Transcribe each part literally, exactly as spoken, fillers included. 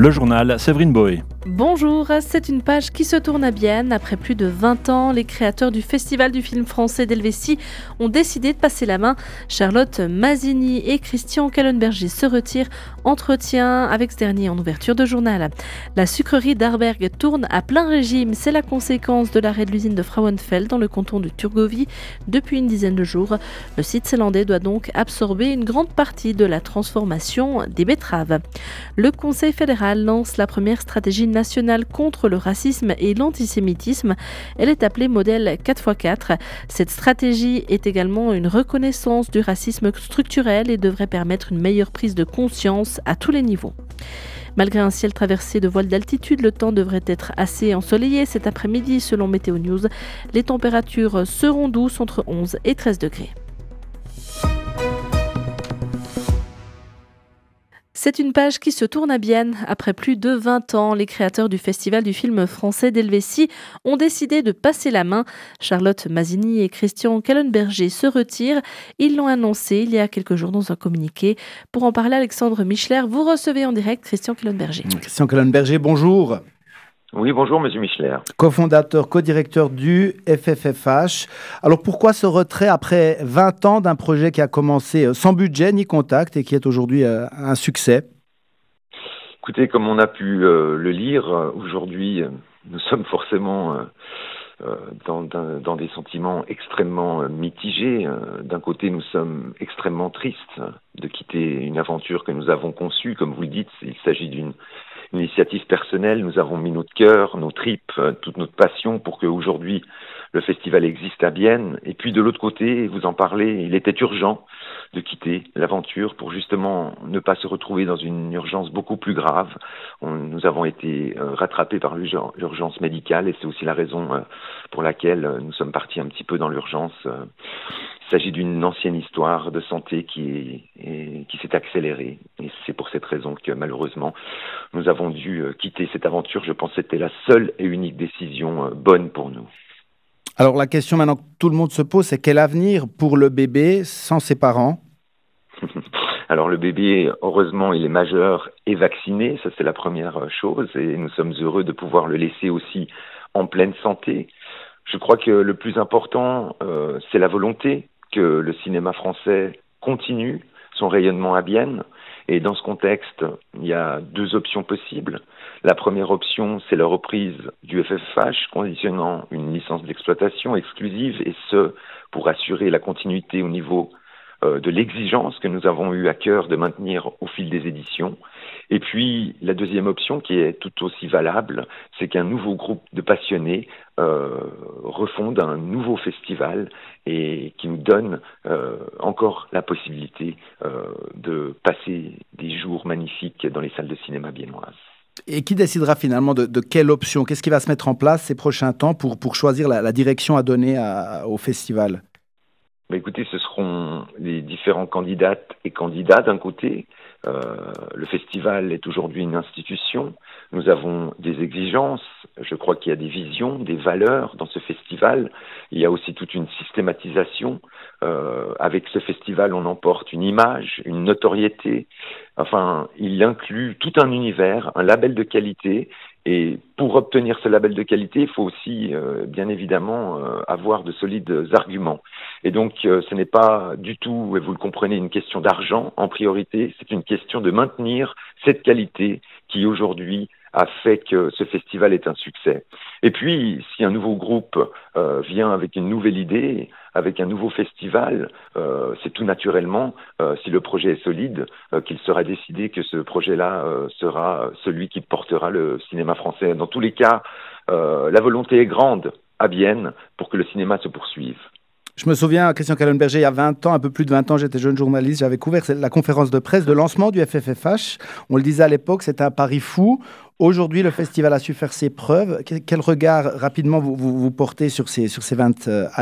Le journal, Séverine Boé. Bonjour, c'est une page qui se tourne à Bienne. Après plus de vingt ans, les créateurs du Festival du film français d'Helvétie ont décidé de passer la main. Charlotte Mazzini et Christian Kallenberger se retirent. Entretien avec ce dernier en ouverture de journal. La sucrerie d'Arberg tourne à plein régime. C'est la conséquence de l'arrêt de l'usine de Frauenfeld dans le canton de Thurgovie depuis une dizaine de jours. Le site zélandais doit donc absorber une grande partie de la transformation des betteraves. Le Conseil fédéral lance la première stratégie nationale contre le racisme et l'antisémitisme. Elle est appelée modèle quatre par quatre. Cette stratégie est également une reconnaissance du racisme structurel et devrait permettre une meilleure prise de conscience à tous les niveaux. Malgré un ciel traversé de voiles d'altitude, le temps devrait être assez ensoleillé cet après-midi selon Météo News. Les températures seront douces entre onze et treize degrés. C'est une page qui se tourne à Bienne. Après plus de vingt ans, les créateurs du Festival du film français d'Helvétie ont décidé de passer la main. Charlotte Mazzini et Christian Kallenberger se retirent. Ils l'ont annoncé il y a quelques jours dans un communiqué. Pour en parler, Alexandre Michler, vous recevez en direct Christian Kallenberger. Christian Kallenberger, bonjour. Oui, bonjour, monsieur Michler. Co-fondateur, co-directeur du F F F H. Alors, pourquoi ce retrait après vingt ans d'un projet qui a commencé sans budget ni contact et qui est aujourd'hui un succès ? Écoutez, comme on a pu euh, le lire, euh, aujourd'hui, euh, nous sommes forcément euh, euh, dans, dans, dans des sentiments extrêmement euh, mitigés. Euh, d'un côté, nous sommes extrêmement tristes de quitter une aventure que nous avons conçue. Comme vous le dites, il s'agit d'une initiative personnelle. Nous avons mis notre cœur, nos tripes, euh, toute notre passion pour qu'aujourd'hui le festival existe à Bienne. Et puis de l'autre côté, vous en parlez, il était urgent de quitter l'aventure pour justement ne pas se retrouver dans une urgence beaucoup plus grave. On, nous avons été euh, rattrapés par l'urgence médicale et c'est aussi la raison euh, pour laquelle euh, nous sommes partis un petit peu dans l'urgence. Euh, il s'agit d'une ancienne histoire de santé qui, est, est, qui s'est accélérée et c'est pour cette raison que malheureusement nous avons dû euh, quitter cette aventure. Je pense que c'était la seule et unique décision euh, bonne pour nous. Alors la question maintenant que tout le monde se pose, c'est quel avenir pour le bébé sans ses parents ? Alors le bébé, heureusement, il est majeur et vacciné, ça c'est la première chose, et nous sommes heureux de pouvoir le laisser aussi en pleine santé. Je crois que le plus important, euh, c'est la volonté que le cinéma français continue son rayonnement à Bienne. Et dans ce contexte, il y a deux options possibles. La première option, c'est la reprise du F F H, conditionnant une licence d'exploitation exclusive, et ce, pour assurer la continuité au niveau euh, de l'exigence que nous avons eu à cœur de maintenir au fil des éditions. Et puis, la deuxième option, qui est tout aussi valable, c'est qu'un nouveau groupe de passionnés euh, refonde un nouveau festival et qui nous donne euh, encore la possibilité euh, de passer des jours magnifiques dans les salles de cinéma biennoises. Et qui décidera finalement de, de quelle option ? Qu'est-ce qui va se mettre en place ces prochains temps pour, pour choisir la, la direction à donner à, au festival ? Bah écoutez, ce seront les différents candidates et candidats d'un côté. Euh, le festival est aujourd'hui une institution. Nous avons des exigences. Je crois qu'il y a des visions, des valeurs dans ce festival. Il y a aussi toute une systématisation. Euh, avec ce festival, on emporte une image, une notoriété. Enfin, il inclut tout un univers, un label de qualité. Et pour obtenir ce label de qualité, il faut aussi, euh, bien évidemment, euh, avoir de solides arguments. Et donc, euh, ce n'est pas du tout, et vous le comprenez, une question d'argent en priorité. C'est une question de maintenir cette qualité qui, aujourd'hui, a fait que ce festival est un succès. Et puis, si un nouveau groupe euh, vient avec une nouvelle idée, avec un nouveau festival, euh, c'est tout naturellement, euh, si le projet est solide, euh, qu'il sera décidé que ce projet-là euh, sera celui qui portera le cinéma français. Dans tous les cas, euh, la volonté est grande à Bienne pour que le cinéma se poursuive. Je me souviens, Christian Kallenberger, il y a vingt ans, un peu plus de vingt ans, j'étais jeune journaliste, j'avais couvert la conférence de presse de lancement du F F F H. On le disait à l'époque, c'était un pari fou. Aujourd'hui, le festival a su faire ses preuves. Quel regard, rapidement, vous, vous, vous portez sur ces, sur ces vingt années ?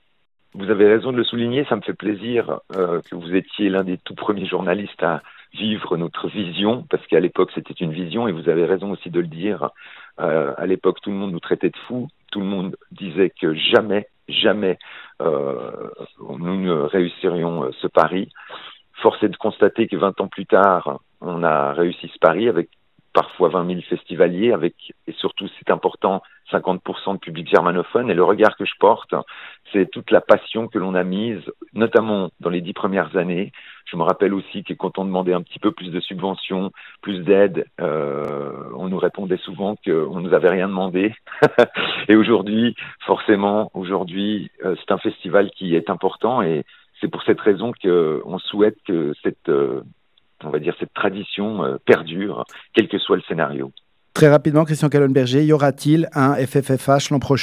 Vous avez raison de le souligner, ça me fait plaisir euh, que vous étiez l'un des tout premiers journalistes à vivre notre vision, parce qu'à l'époque, c'était une vision, et vous avez raison aussi de le dire. Euh, à l'époque, tout le monde nous traitait de fous, tout le monde disait que jamais, jamais euh, nous ne réussirions ce pari. Force est de constater que vingt ans plus tard, on a réussi ce pari avec parfois vingt mille festivaliers avec, et surtout c'est important, cinquante pour cent de public germanophone. Et le regard que je porte, c'est toute la passion que l'on a mise, notamment dans les dix premières années. Je me rappelle aussi que quand on demandait un petit peu plus de subventions, plus d'aide, euh, on nous répondait souvent qu'on nous avait rien demandé. Et aujourd'hui, forcément, aujourd'hui, euh, c'est un festival qui est important et c'est pour cette raison qu'on souhaite que cette, euh, on va dire, cette tradition euh, perdure, quel que soit le scénario. Très rapidement, Christian Calonberger, y aura-t-il un F F F H l'an prochain ?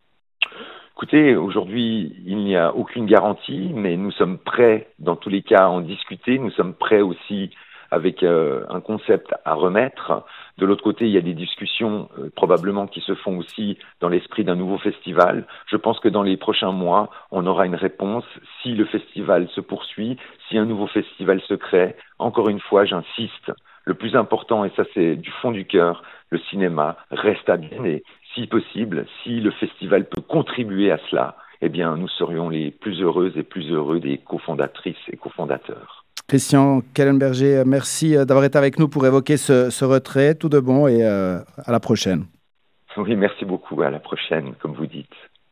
Écoutez, aujourd'hui, il n'y a aucune garantie, mais nous sommes prêts, dans tous les cas, à en discuter. Nous sommes prêts aussi avec euh, un concept à remettre. De l'autre côté, il y a des discussions euh, probablement qui se font aussi dans l'esprit d'un nouveau festival. Je pense que dans les prochains mois, on aura une réponse si le festival se poursuit, si un nouveau festival se crée. Encore une fois, j'insiste, le plus important, et ça c'est du fond du cœur, le cinéma reste à bien et si possible, si le festival peut contribuer à cela, eh bien nous serions les plus heureuses et plus heureux des cofondatrices et cofondateurs. Christian Calonberger, merci d'avoir été avec nous pour évoquer ce, ce retrait. Tout de bon et euh, à la prochaine. Oui, merci beaucoup. À la prochaine, comme vous dites.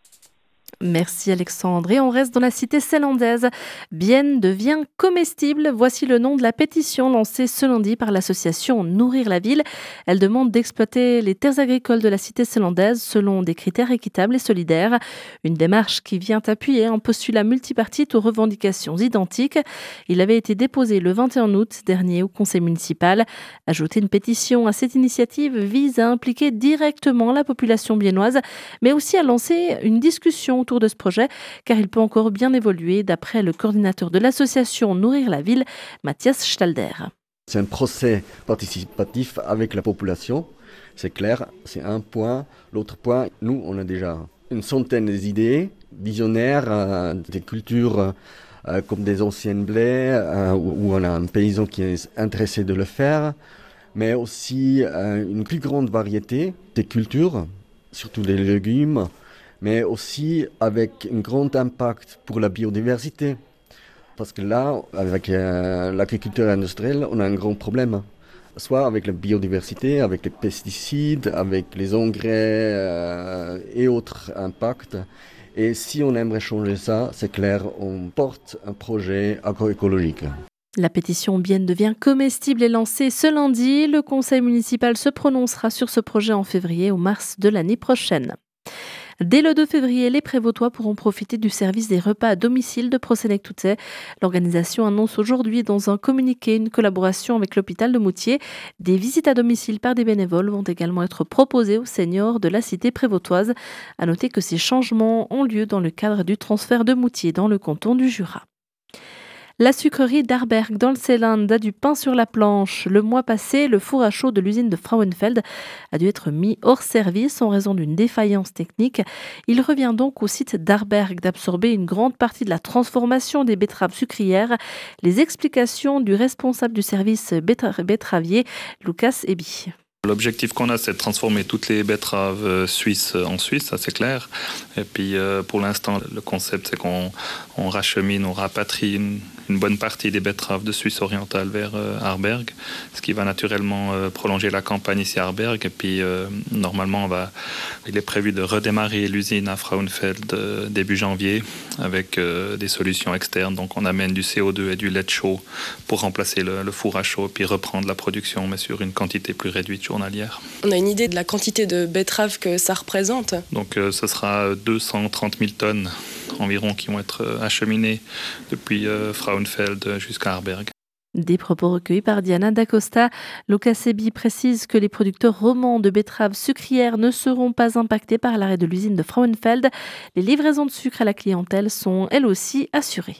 Merci Alexandre. Et on reste dans la cité zélandaise. Bienne devient comestible. Voici le nom de la pétition lancée ce lundi par l'association Nourrir la ville. Elle demande d'exploiter les terres agricoles de la cité zélandaise selon des critères équitables et solidaires. Une démarche qui vient appuyer un postulat multipartite aux revendications identiques. Il avait été déposé le vingt et un août dernier au conseil municipal. Ajouter une pétition à cette initiative vise à impliquer directement la population biennoise, mais aussi à lancer une discussion autour de ce projet, car il peut encore bien évoluer, d'après le coordinateur de l'association Nourrir la ville, Mathias Stalder. C'est un procès participatif avec la population, c'est clair, c'est un point. L'autre point, nous, on a déjà une centaine d'idées visionnaires, euh, des cultures euh, comme des anciennes blés, euh, où, où on a un paysan qui est intéressé de le faire, mais aussi euh, une plus grande variété des cultures, surtout des légumes, mais aussi avec un grand impact pour la biodiversité. Parce que là, avec euh, l'agriculture industrielle, on a un grand problème. Soit avec la biodiversité, avec les pesticides, avec les engrais euh, et autres impacts. Et si on aimerait changer ça, c'est clair, on porte un projet agroécologique. La pétition Bienne devient comestible est lancée ce lundi. Le conseil municipal se prononcera sur ce projet en février ou mars de l'année prochaine. Dès le deux février, les Prévôtois pourront profiter du service des repas à domicile de Prosenec-Toutet. L'organisation annonce aujourd'hui dans un communiqué une collaboration avec l'hôpital de Moutier. Des visites à domicile par des bénévoles vont également être proposées aux seniors de la cité prévôtoise. À noter que ces changements ont lieu dans le cadre du transfert de Moutier dans le canton du Jura. La sucrerie d'Arberg dans le Seeland a du pain sur la planche. Le mois passé, le four à chaud de l'usine de Frauenfeld a dû être mis hors service en raison d'une défaillance technique. Il revient donc au site d'Arberg d'absorber une grande partie de la transformation des betteraves sucrières. Les explications du responsable du service bettra- betteravier, Lucas Ebi. L'objectif qu'on a, c'est de transformer toutes les betteraves suisses en Suisse, ça c'est clair. Et puis euh, pour l'instant, le concept, c'est qu'on on rachemine, on rapatrie une, une bonne partie des betteraves de Suisse orientale vers euh, Arberg, ce qui va naturellement euh, prolonger la campagne ici à Arberg. Et puis euh, normalement, on va, il est prévu de redémarrer l'usine à Frauenfeld euh, début janvier avec euh, des solutions externes. Donc on amène du C O deux et du lait chaud pour remplacer le, le four à chaud, puis reprendre la production, mais sur une quantité plus réduite journalière. On a une idée de la quantité de betteraves que ça représente. Donc euh, ce sera deux cent trente mille tonnes environ qui vont être euh, acheminées depuis euh, Frauenfeld jusqu'à Arberg. Des propos recueillis par Diana D'Acosta. Lucas Ebi précise que les producteurs romans de betteraves sucrières ne seront pas impactés par l'arrêt de l'usine de Frauenfeld. Les livraisons de sucre à la clientèle sont elles aussi assurées.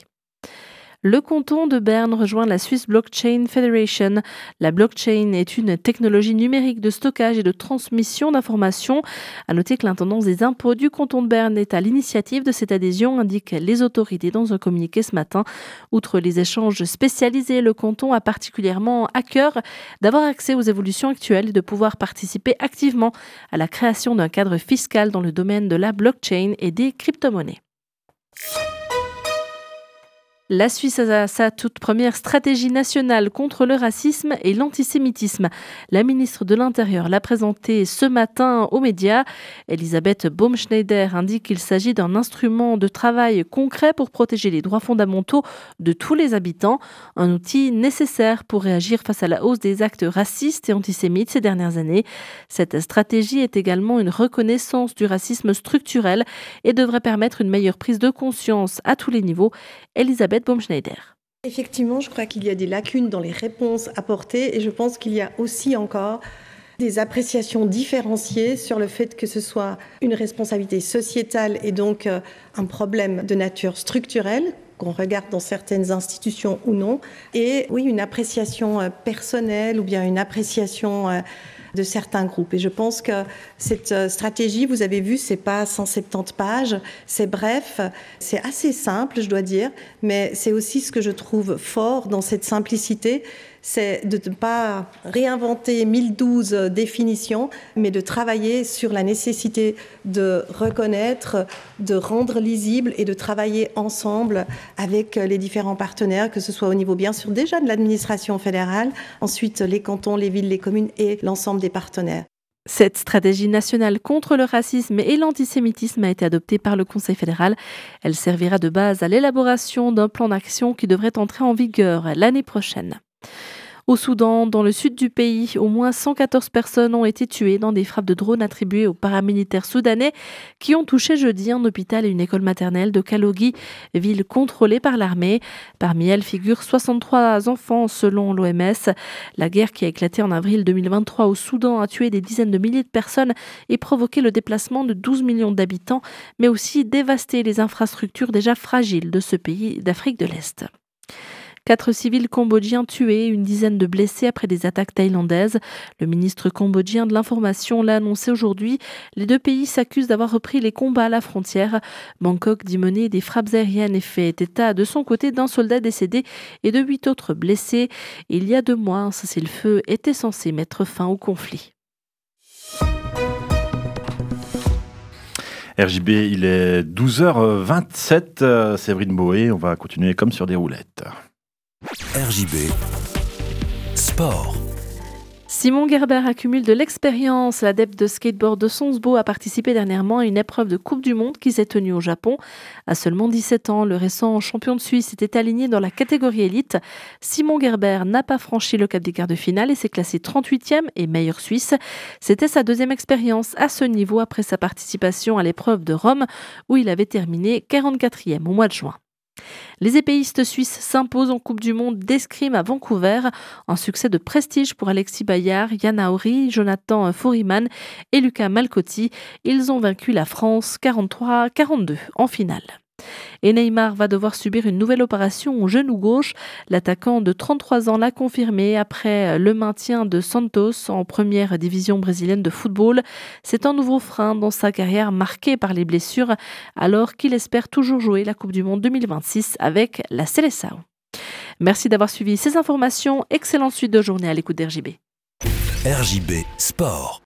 Le canton de Berne rejoint la Swiss Blockchain Federation. La blockchain est une technologie numérique de stockage et de transmission d'informations. À noter que l'intendance des impôts du canton de Berne est à l'initiative de cette adhésion, indiquent les autorités dans un communiqué ce matin. Outre les échanges spécialisés, le canton a particulièrement à cœur d'avoir accès aux évolutions actuelles et de pouvoir participer activement à la création d'un cadre fiscal dans le domaine de la blockchain et des crypto-monnaies. La Suisse a sa toute première stratégie nationale contre le racisme et l'antisémitisme. La ministre de l'Intérieur l'a présentée ce matin aux médias. Elisabeth Baumschneider indique qu'il s'agit d'un instrument de travail concret pour protéger les droits fondamentaux de tous les habitants, un outil nécessaire pour réagir face à la hausse des actes racistes et antisémites ces dernières années. Cette stratégie est également une reconnaissance du racisme structurel et devrait permettre une meilleure prise de conscience à tous les niveaux. Elisabeth Baumschneider. Effectivement, je crois qu'il y a des lacunes dans les réponses apportées et je pense qu'il y a aussi encore des appréciations différenciées sur le fait que ce soit une responsabilité sociétale et donc un problème de nature structurelle qu'on regarde dans certaines institutions ou non, et oui, une appréciation personnelle ou bien une appréciation de certains groupes. Et je pense que cette stratégie, vous avez vu, c'est pas cent soixante-dix pages, c'est bref, c'est assez simple, je dois dire, mais c'est aussi ce que je trouve fort dans cette simplicité, c'est de ne pas réinventer mille douze définitions, mais de travailler sur la nécessité de reconnaître, de rendre lisible et de travailler ensemble avec les différents partenaires, que ce soit au niveau bien sûr déjà de l'administration fédérale, ensuite les cantons, les villes, les communes et l'ensemble des partenaires. Cette stratégie nationale contre le racisme et l'antisémitisme a été adoptée par le Conseil fédéral. Elle servira de base à l'élaboration d'un plan d'action qui devrait entrer en vigueur l'année prochaine. Au Soudan, dans le sud du pays, au moins cent quatorze personnes ont été tuées dans des frappes de drones attribuées aux paramilitaires soudanais qui ont touché jeudi un hôpital et une école maternelle de Kalogui, ville contrôlée par l'armée. Parmi elles figurent soixante-trois enfants selon l'O M S. La guerre qui a éclaté en avril deux mille vingt-trois au Soudan a tué des dizaines de milliers de personnes et provoqué le déplacement de douze millions d'habitants, mais aussi dévasté les infrastructures déjà fragiles de ce pays d'Afrique de l'Est. Quatre civils cambodgiens tués, une dizaine de blessés après des attaques thaïlandaises. Le ministre cambodgien de l'Information l'a annoncé aujourd'hui. Les deux pays s'accusent d'avoir repris les combats à la frontière. Bangkok dit mener des frappes aériennes et fait état de son côté d'un soldat décédé et de huit autres blessés. Il y a deux mois, un cessez-le-feu était censé mettre fin au conflit. R J B, il est douze heures vingt-sept. Séverine Boé, on va continuer comme sur des roulettes. R J B Sport. Simon Gerber accumule de l'expérience. L'adepte de skateboard de Sonsbo a participé dernièrement à une épreuve de Coupe du Monde qui s'est tenue au Japon. À seulement dix-sept ans, le récent champion de Suisse était aligné dans la catégorie élite. Simon Gerber n'a pas franchi le cap des quarts de finale et s'est classé trente-huitième et meilleur suisse. C'était sa deuxième expérience à ce niveau après sa participation à l'épreuve de Rome où il avait terminé quarante-quatrième au mois de juin. Les épéistes suisses s'imposent en Coupe du Monde d'escrime à Vancouver. Un succès de prestige pour Alexis Bayard, Yann Auri, Jonathan Fouriman et Lucas Malcotti. Ils ont vaincu la France quarante-trois à quarante-deux en finale. Et Neymar va devoir subir une nouvelle opération au genou gauche. L'attaquant de trente-trois ans l'a confirmé après le maintien de Santos en première division brésilienne de football. C'est un nouveau frein dans sa carrière marquée par les blessures alors qu'il espère toujours jouer la Coupe du Monde deux mille vingt-six avec la Seleção. Merci d'avoir suivi ces informations. Excellente suite de journée à l'écoute d'R J B. R J B Sport.